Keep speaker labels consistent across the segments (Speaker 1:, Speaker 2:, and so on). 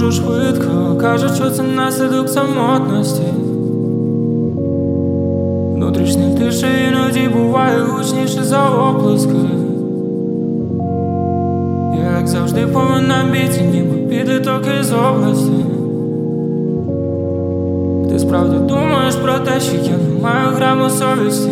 Speaker 1: дуже швидко. Кажуть, що це наслідок самотності. Внутрішня тиша іноді буває гучніше за оплески. Я, як завжди, повен амбіцій, ніби підліток із області. Ти справді думаєш про те, що я не маю граму совісті.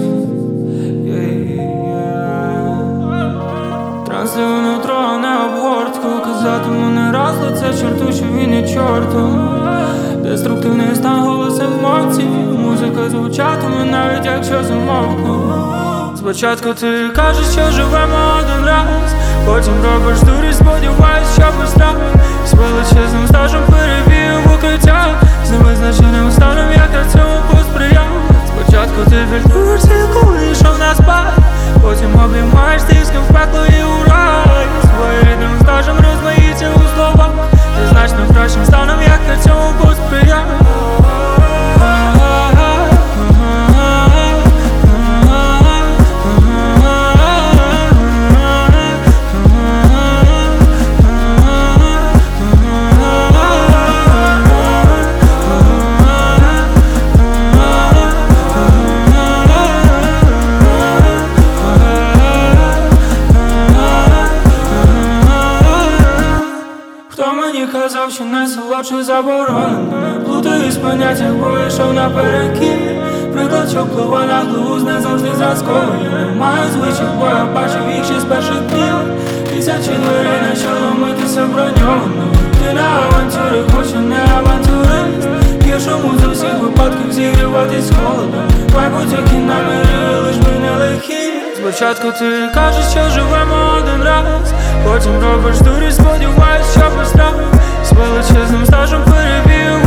Speaker 1: Транслюю нутро, не обгортку. Казатиму не раз лице чорту, що він є чортом. Деструктивний стан голосом емоцій. Музика звучатиме навіть якщо замовкну. Спочатку ти кажеш, що живемо один раз, потім робиш дурість, сподіваюсь, що пострах. З величезним стажем перевію в укриття, з невизначеним станом, як я цьому посприяв. Спочатку ти фільтруєшся, коли йшов на спад, потім обіймаєш тих, з ким в пекло і у рай. Своєрідним стажем розмаїться у словах, ти значно кращим станом, як я цьому посприяв. Казав, що найсолодше заборонено. Плутаюсь в поняттях, бо йшов наперекір. Приклад, що впливає на глуз, не завжди зразковий. Маю звичай, бо я бачив їх ще з перших днів. Тисячі дверей, на що ломитися броньовано. Ти на авантюри, хочу не авантюрист. П'єшому з усіх випадків зігріватись холодом. Будь-які наміри, лиш би не лихі. Спочатку ти кажеш, що живемо один раз, потім робиш дурість, сподіваюсь, що пострах. З величезним стажем перевів